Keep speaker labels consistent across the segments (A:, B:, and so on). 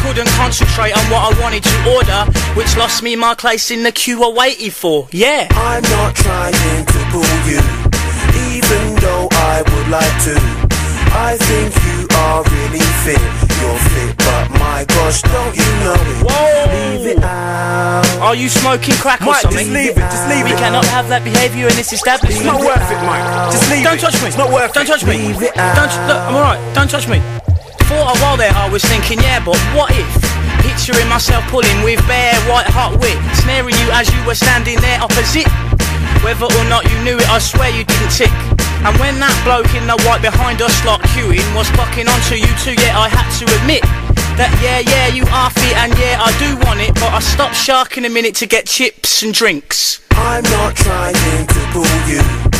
A: couldn't concentrate on what I wanted to order, which lost me my place in the queue I waited for. Yeah,
B: I'm not trying to pull you, even though I would like to. I think you are really fit. You're fit, but my gosh, don't you know it?
A: Whoa!
B: Leave it out.
A: Are you smoking crack or
B: Mike,
A: something?
B: just leave it, just leave
A: We
B: it.
A: cannot have that behaviour in this establishment.
B: It's not worth it, Mike. Just leave
A: Don't
B: it.
A: touch me.
B: It's not worth
A: Don't
B: it.
A: touch me.
B: Leave it out.
A: Don't. Look, I'm alright. Don't touch me. For a while there, I was thinking, yeah, but what if? Picturing myself pulling with bare white hot wit, snaring you as you were standing there opposite. Whether or not you knew it, I swear you didn't tick. And when that bloke in the white behind us lot queuing was bucking onto you too, yeah, I had to admit that yeah, you are fit and yeah, I do want it, but I stopped sharking a minute to get chips and drinks.
B: I'm not trying to pull you,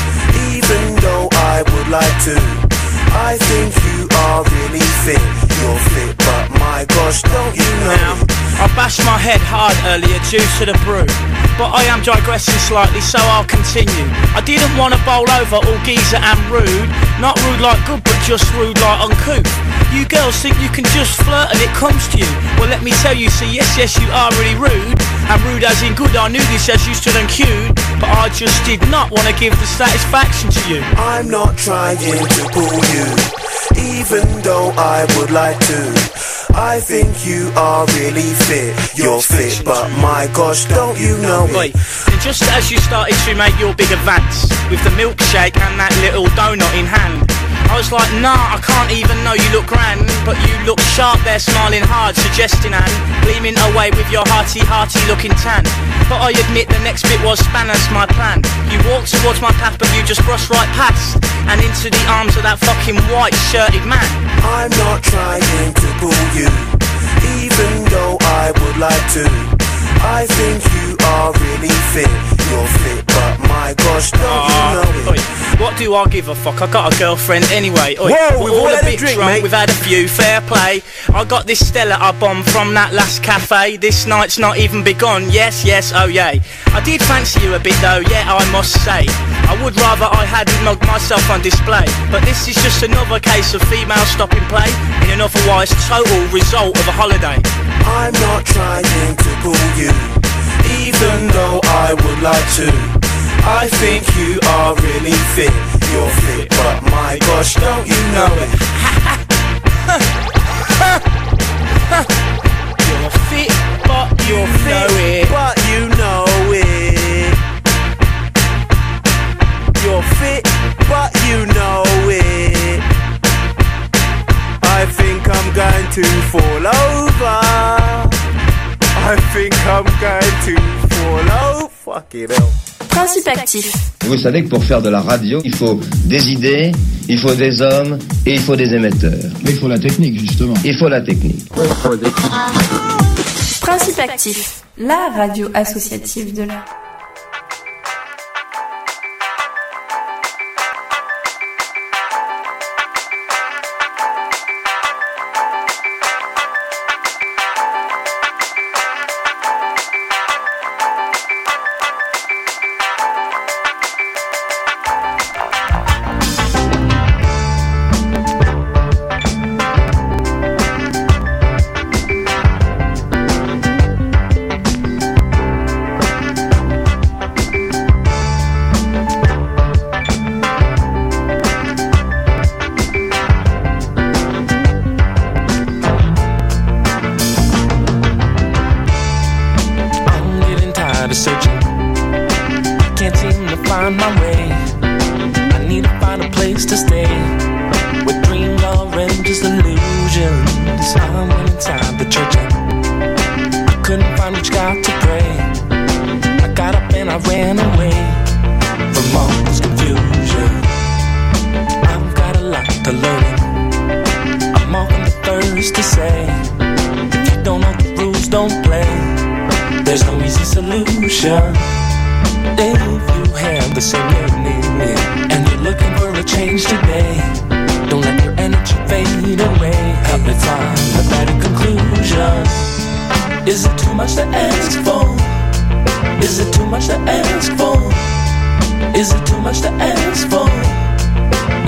B: even though I would like to. I think you are really fit. You're fit, but my gosh, don't you know?
A: Now, I bashed my head hard earlier due to the brew, but I am digressing slightly, so I'll continue. I didn't want to bowl over all geezer and rude, not rude like good, but just rude like uncouth. You girls think you can just flirt and it comes to you. Well, let me tell you, see, yes, you are really rude, and rude as in good. I knew this as you stood and queued, but I just did not want to give the satisfaction to you.
B: I'm not trying to pull you, even though I would like to. I think you are really fit. You're fit, but my gosh, don't you know
A: Boy,
B: it?
A: and just as you started to make your big advance with the milkshake and that little donut in hand, I was like, nah, I can't even know you look grand, but you look sharp there, smiling hard, suggesting and gleaming away with your hearty looking tan. But I admit the next bit was spanners my plan. You walked towards my path, but you just brushed right past and into the arms of that fucking white shirted man.
B: I'm not trying to pull you, even though I would like to. I think you are really fit. You're fit, but my gosh, don't you know it?
A: Oi, what do I give a fuck? I got a girlfriend anyway. Oi,
B: Whoa,
A: we're
B: we've
A: all
B: all
A: a
B: had a
A: bit
B: drink,
A: drunk,
B: mate.
A: we've had a few, fair play. I got this Stella I bombed from that last cafe. This night's not even begun, yes, oh yay. I did fancy you a bit though, yeah, I must say. I would rather I hadn't mugged myself on display, but this is just another case of female stopping play in an otherwise total result of a holiday.
B: I'm not trying to pull you, even though I would like to. I think you are really fit. You're fit, but my gosh, don't you know it?
A: You're fit, but you know it.
B: But you know it. You're fit, but you know it. I think I'm going to fall over. I think I'm going to fall over. Fuck it up.
C: Principe actif.
D: Vous savez que pour faire de la radio, il faut des idées, il faut des hommes et il faut des émetteurs.
E: Mais il faut la technique, justement.
D: Il faut la technique.
C: Principe actif, la radio associative de l'art.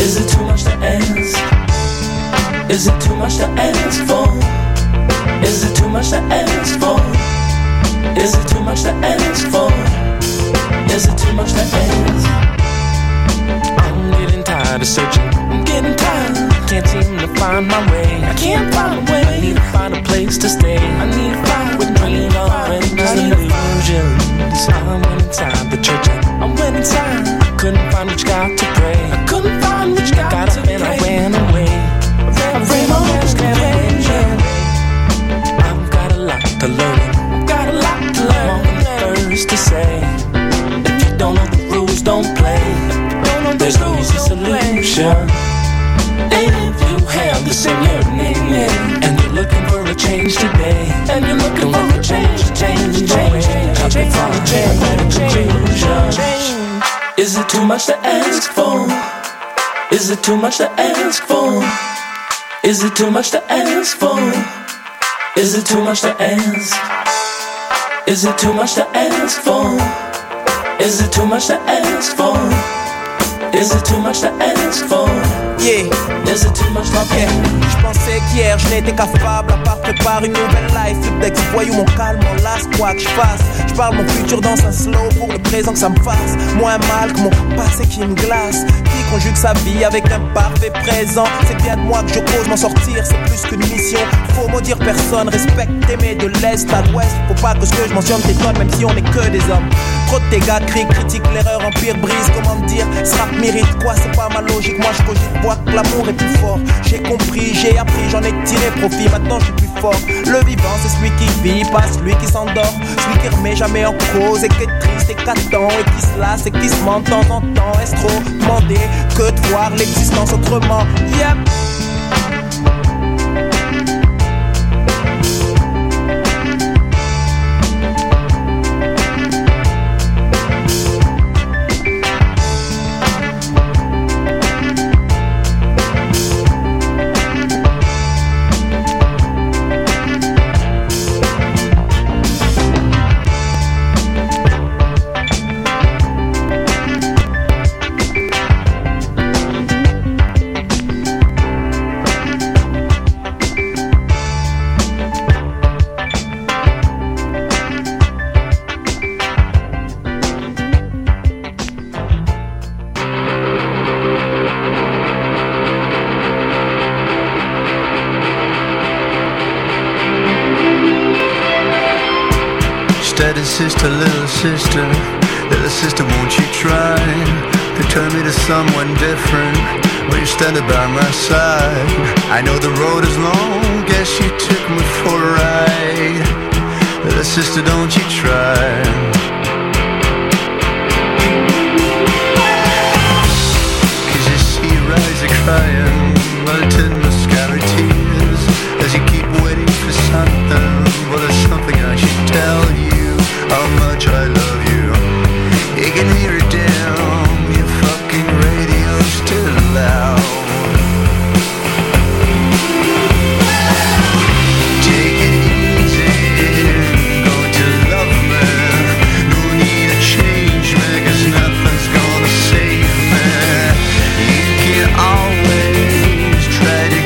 B: Is it too much to ask for? Is it much to ask for? Is it too much to ask for? Is it too much to ask? I'm getting tired of searching. I'm getting tired. Can't seem to find my way. I can't find a way. I need to find a place to stay. I need to find with dreams and illusions. I went inside the church and I went inside. Couldn't find which God to pray. I couldn't find which God to pray. I ran away. I ran away. I've got a lot to learn. I've got a lot to learn. All the first to say, if you don't know the rules, don't play. There's no easy solution. And if you have this in your name, and you're looking for a change today, and you're looking for a change. Is it too much to ask for? Is it too much to ask for? Is it too much to ask for? Is it too much to ask? Is it too much to ask for? Is it too much to ask for? Is it too much to ask for?
E: Yeah.
B: Is it too much to ask for?
E: Je pensais qu'hier je n'étais qu'affable, à part préparer une nouvelle life. Flip d'ex voyou, mon calme, mon las, quoi que je fasse. Je parle mon futur dans un slow pour le présent que ça me fasse moins mal que mon passé qui me glace. Qui conjugue sa vie avec un parfait présent. C'est bien de moi que je cause, m'en sortir c'est plus qu'une mission. Faut maudire personne, respecte aimer de l'est à l'ouest. Faut pas que ce que je mentionne t'étonne même si on n'est que des hommes. Trop de tes gars crient, critiquent l'erreur, empire, brise. Comment dire, ce rap mérite quoi, c'est pas ma logique. Moi je cogite, vois que l'amour est plus fort. J'ai compris, j'ai appris, j'en ai tiré profit. Maintenant je suis plus fort. Le vivant c'est celui qui vit, pas celui qui s'endort. Celui qui remet jamais en cause et qui est triste et qu'attend et qui se lasse et qui se ment de temps en temps. Est-ce trop demander que de voir l'existence autrement? Yep.
F: Sister, little sister, won't you try to turn me to someone different when you're standing by my side? I know the road is long, guess you took me for a ride. Little sister, don't you try. Cause you see your eyes are crying, melted mascara tears, as you keep waiting for something. Well, there's something I should tell you. How much I love you. You can hear it down your fucking radio's still loud. Take it easy, going to love me. No need to change me, 'cause nothing's gonna save me. You can always try to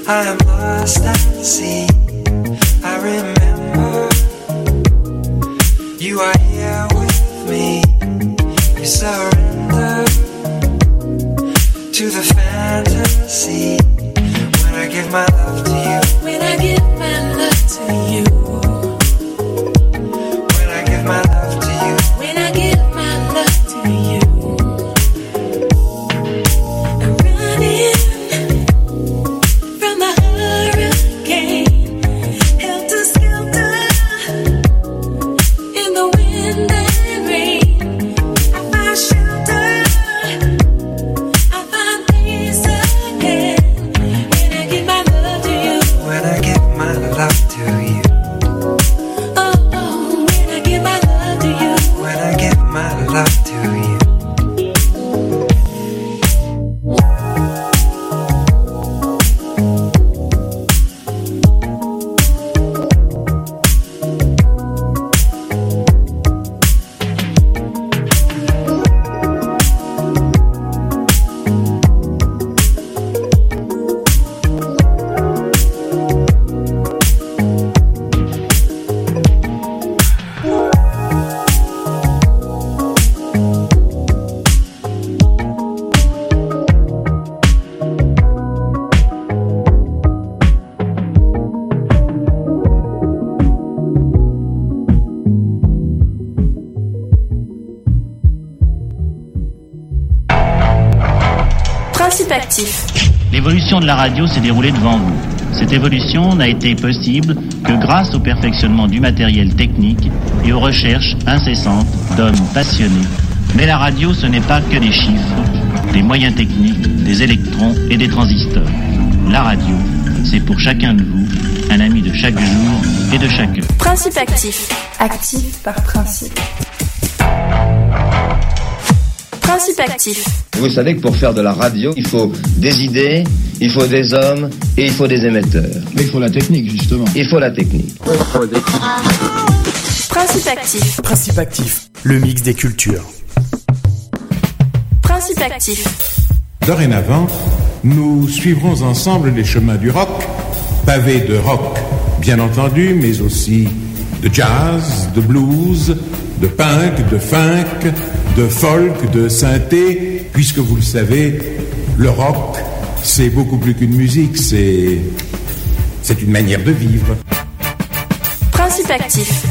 G: I am lost at sea. I remember you are here with me. You surrender to the fantasy when I give my love to you.
H: When I give my love to you.
G: When I give my love to you.
H: When I give my love to you. I'm running from the hurricane, helter skelter in the wind and rain. I find shelter, I find peace again when I give my love to you.
G: When I give my love to you.
H: Oh, when I give my love to you.
G: When I give my love to you.
C: Principe actif.
I: L'évolution de la radio s'est déroulée devant vous. Cette évolution n'a été possible que grâce au perfectionnement du matériel technique et aux recherches incessantes d'hommes passionnés. Mais la radio, ce n'est pas que des chiffres, des moyens techniques, des électrons et des transistors. La radio, c'est pour chacun de vous un ami de chaque jour et de chaque heure.
C: Principe actif. Actif par principe. Principe actif.
D: Vous savez que pour faire de la radio, il faut des idées, il faut des hommes et il faut des émetteurs.
J: Mais il faut la technique, justement.
D: Il faut la technique.
C: Principe actif.
K: Principe actif, le mix des cultures.
C: Principe actif.
L: Dorénavant, nous suivrons ensemble les chemins du rock, pavés de rock, bien entendu, mais aussi de jazz, de blues, de punk, de funk, de folk, de synthé, puisque vous le savez, le rock, c'est beaucoup plus qu'une musique, c'est une manière de vivre.
C: Principe actif.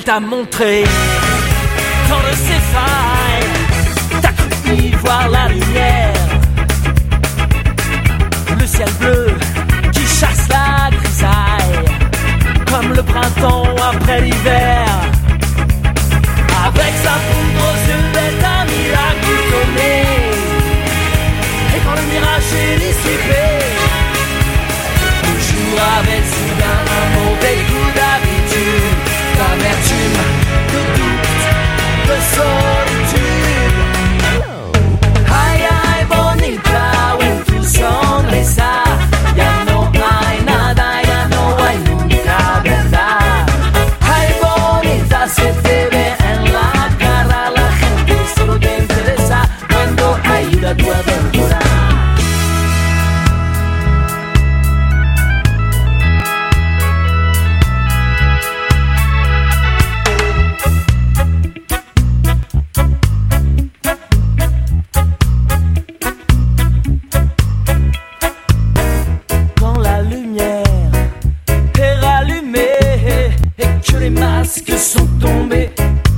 J: t'a montré tant de ses failles. T'as cru y voir la lumière, le ciel bleu qui chasse la grisaille, comme le printemps après l'hiver. Avec sa poudre aux yeux bête, un miracle donné. Et quand le mirage est dissipé, toujours avec soudain un mauvais coup d'habitude, d'amertume, de doute, de solitude. Ay, ay, bonita, when tu sonrisa, ya no hay nada, ya no hay nunca, verdad. Ay, bonita, se te ve en la cara, la gente solo te interesa cuando ayuda a tu aventura. Masques sont tombés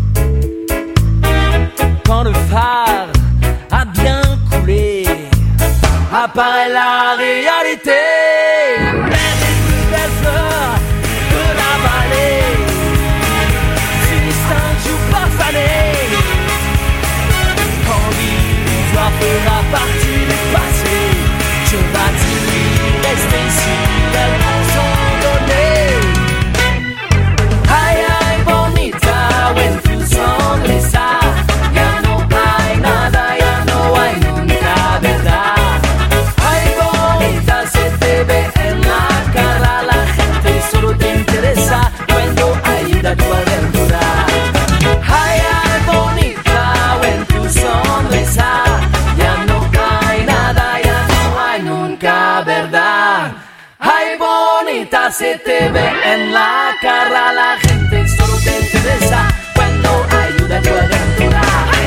J: quand le phare a bien coulé, apparaît la réalité. Même les plus belles fleurs de la vallée finissent un jour par faner. Quand l'illusoire fera partie du passé, je vas-tu rester ici, elles vont s'en donner. When tu sonrisa, ya no hay nada, ya no hay nunca, verdad. Ay, bonita, se te ve en la cara, la gente solo te interesa cuando ayuda a tu aventura. Ay, ay, bonita, when tu sonrisa, ya no hay nada, ya no hay nunca, verdad. Ay, bonita, se te ve en la cara, la gente solo te interesa cuando ayuda a tu aventura.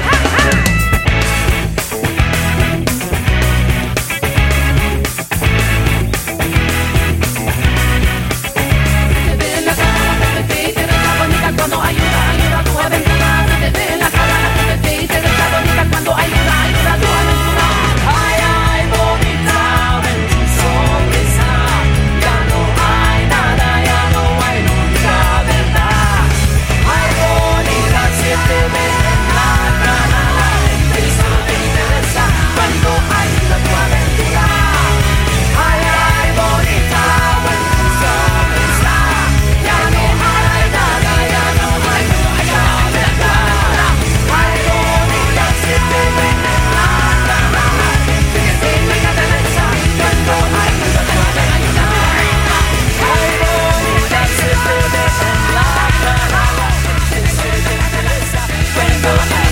J: Se te ve en la cara, la gente te interesa bonita cuando ayuda a tu aventura. Se te ve en la cara, la gente te interesa bonita cuando ayuda a tu aventura. Ay, ay, bonita, ven tu sonrisa, ya no hay nada, ya no hay nunca, verdad. Ay, bonita, se te ve en la cara, la gente solo te interesa cuando ayuda a tu aventura. Ay, ay, bonita, ven tu sonrisa, ya no hay nada, ya no hay nunca, verdad. Ay, bonita, se te ve en la cara, la gente te interesa cuando ayuda a tu aventura. Ay, bonita, se te ve en la cara, la gente te interesa cuando ayuda a tu aventura.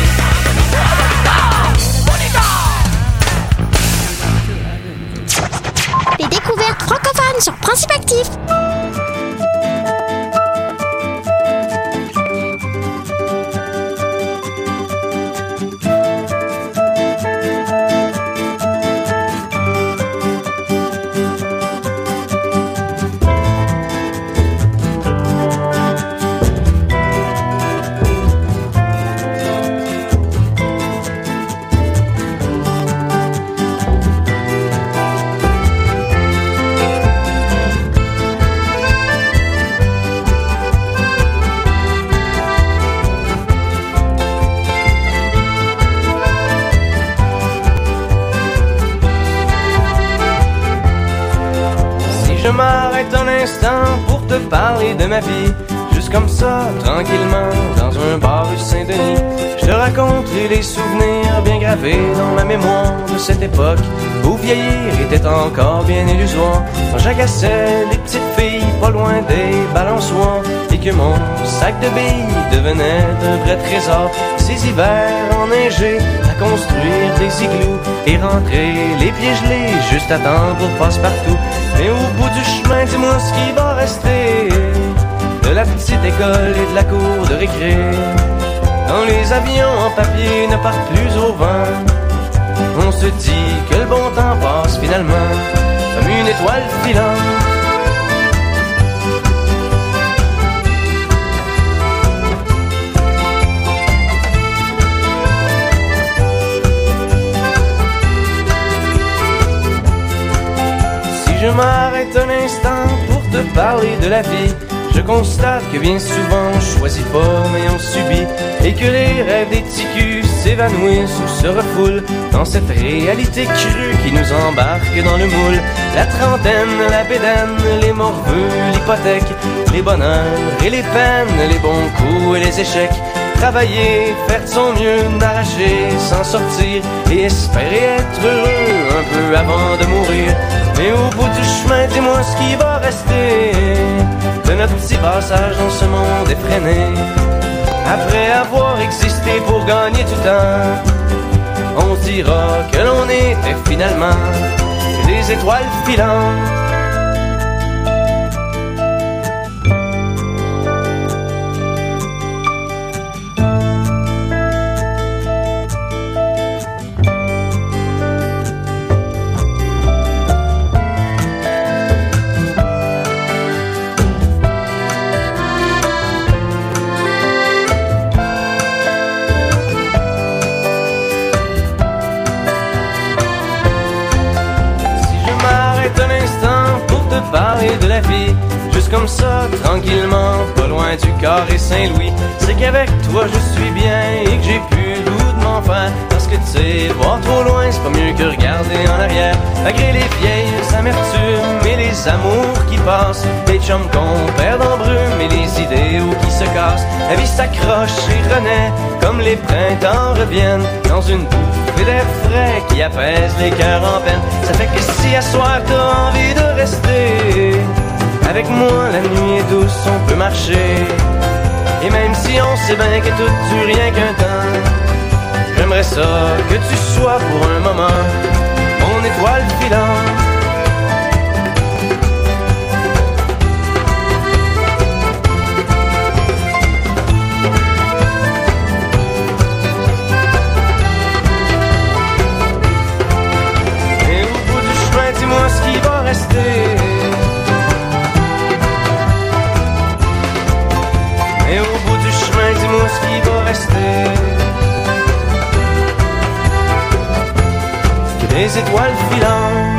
M: Les découvertes francophones sur Principe Actif.
N: Je m'arrête un instant pour te parler de ma vie, juste comme ça, tranquillement, dans un bar rue Saint-Denis. Je te raconterai les souvenirs bien gravés dans ma mémoire de cette époque où vieillir était encore bien illusoire. Quand j'agaçais les petites filles pas loin des balançoires et que mon sac de billes devenait un vrai trésor. Ces hivers enneigés à construire des igloos et rentrer les pieds gelés juste à temps pour passe-partout. Mais au bout du chemin, dis-moi ce qui va rester de la petite école et de la cour de récré. Quand les avions en papier ne partent plus au vent, on se dit que le bon temps passe finalement comme une étoile filante. un instant pour te parler de la vie, je constate que bien souvent on choisit pas mais on subit, et que les rêves des ticus s'évanouissent ou se refoulent dans cette réalité crue qui nous embarque dans le moule. La trentaine, la bédaine, les morveux, l'hypothèque, les bonheurs et les peines, les bons coups et les échecs. Travailler, faire de son mieux, n'arracher, s'en sortir et espérer être heureux un peu avant de mourir. Mais au bout du chemin, dis-moi ce qui va rester de notre petit passage dans ce monde effréné. Après avoir existé pour gagner du temps, on dira que l'on était finalement des étoiles filantes. Parler de la vie, juste comme ça, tranquillement, pas loin du carré Saint-Louis. C'est qu'avec toi je suis bien et que j'ai plus le goût de m'en faire. Parce que tu sais, voir trop loin, c'est pas mieux que regarder en arrière. Malgré les vieilles amertumes et les amours qui passent, les chums qu'on perd en brume et les idéaux qui se cassent, la vie s'accroche et renaît comme les printemps reviennent dans une bouffée d'air frais qui apaise les cœurs en peine. Ça fait que si à soir t'as envie de rester avec moi, la nuit est douce, on peut marcher. Et même si on sait bien que tout dure rien qu'un temps, j'aimerais ça que tu sois pour un moment mon étoile filante. Et au bout du chemin, dis-moi ce qui va rester. Et au bout du chemin, dis-moi ce qui va rester. Que des étoiles filantes.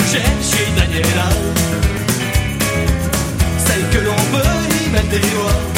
O: Celle que l'on peut y mettre des doigts.